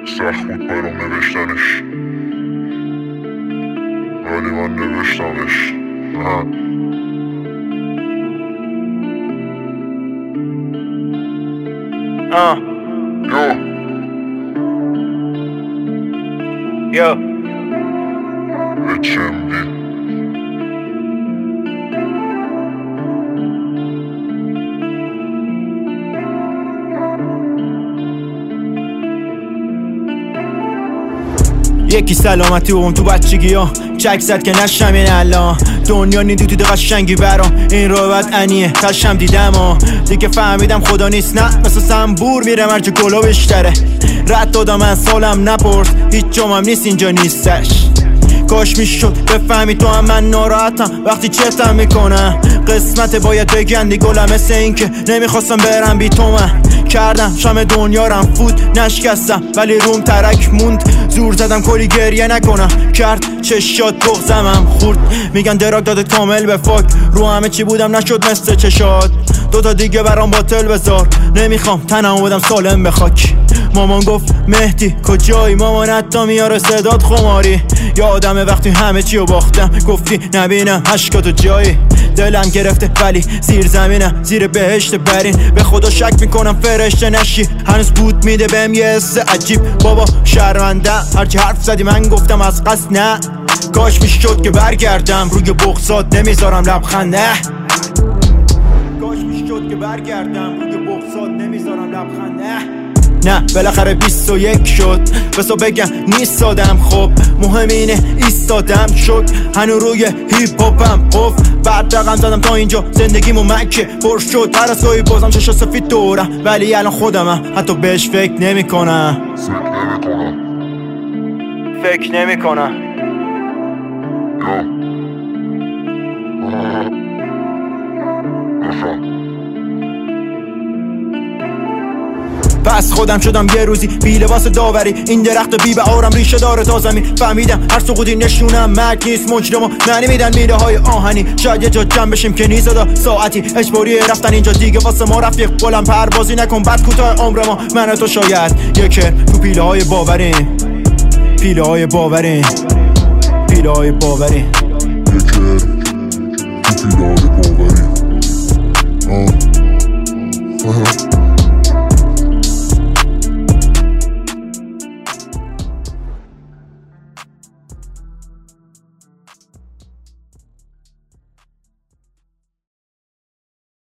سخت بود برام نوشتنش، ولی من نوشتمش. Yo HMD یکی سلامتی اون تو بچگی ها چک زد که نشم این الان دنیا نیدی تو قشنگی برام این رو بعد انیه تشم دیدم دیگه فهمیدم خدا نیست نه مثل سنبور میره مرج گلو بیشتره رد دادم من سالم نپرس هیچ جامم نیست اینجا نیستش کاش میشد بفهمی تو هم من ناراحتم وقتی چتم میکنم قسمت باید بگندی گلم مثل این که نمیخواستم برم بی تو من کردم شام دنیا رم فود نشکستم ولی روم ترک موند زور زدم کلی گریه نکنم کرد چشات بغزمم خورد میگن دراگ دادت کامل به فاک رو همه چی بودم نشد مثل چشات دوتا دیگه برام باطل بذار نمیخوام تنم بدم سالم به خاک مامان گفت مهدی کجایی مامان حتی میاره صدات خماری یادمه وقتی همه چی رو باختم گفتی نبینم عشقاتو جایی دلم گرفته ولی زیر زمینم زیر بهشت برین به خدا شک میکنم فرشته نشی هنوز بود میده بهم یه حس عجیب بابا شرمندم هرچی حرف زدی من گفتم از قصد نه کاش میشد که برگردم روی بغضات نمیذارم لبخند نه کاش میشد که برگردم روی بغضات نمیذارم لبخند نه بالاخره 21 شد بسا بگم نیستادم خب مهم اینه ایستادم شد هنو روی هیپ هاپم قف بعد رقم زدم تا اینجا زندگیمو مکه پر شد پرستوی بازم چشا سفید دورم ولی الان خودمم حتی بهش فکر نمی کنم پس خودم شدم یه روزی بی لباس داوری این درخت بی بهارم ریشه داره تا زمین فهمیدم هر سقوطی نشونم مرگ نیست مجرما معنی میدن میله های آهنی شاید یه جا جمع بشیم که نیزدا ساعتی اجباریه رفتن اینجا دیگه واسه ما رفیق بلند پروازی نکن بعد کوتاه عمر ما من تو شاید یکر تو پیله های باورین پیله های باورین پیله های باورین یکر تو پیله های باورین